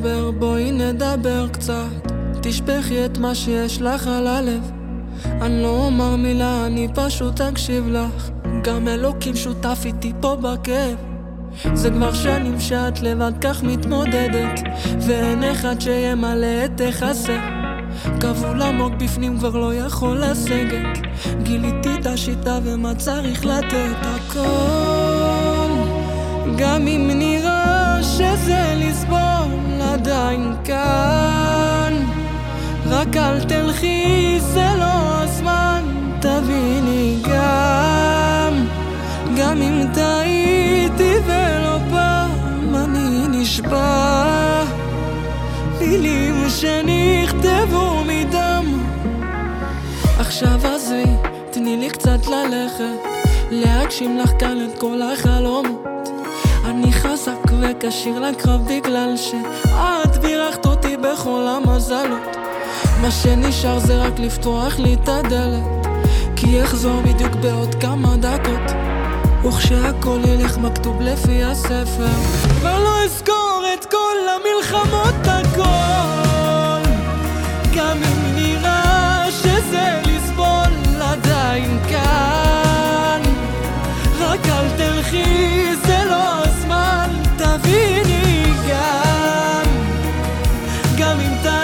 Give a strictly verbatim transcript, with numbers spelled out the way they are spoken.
לדבר, בואי נדבר קצת, תשפכי את מה שיש לך על הלב. אני לא אומר מילה, אני פשוט אקשיב לך, גם אלוקים שותף איתי פה בכאב. זה כבר שנים שאת לבד כך מתמודדת, ואין אחד שימלא את החסר. כבול עמוק בפנים כבר לא יכול לסגת, גיליתי את השיטה ומה צריך לתת. הכל, גם אם נראה שזה לסבול, עדיין כאן. רק אל תלכי, זה לא הזמן, תביני גם. גם אם טעיתי ולא פעם, אני נשבע, מילים שנכתבו מדם. עכשיו עזבי, תני לי קצת ללכת, להגשים לך כאן את כל החלומות. אני חזק וקשיר לקרב בגלל שאת בירכת אותי בכל המזלות. מה שנשאר זה רק לפתוח לי את הדלת, כי אחזור בדיוק בעוד כמה דקות, וכשהכל ילך מכתוב לפי הספר, כבר לא אזכור את כל המלחמות. הכל, גם אם נראה שזה לסבול, עדיין כאן. רק אל תלכי, זה לא הזמן, תביני גם. גם אם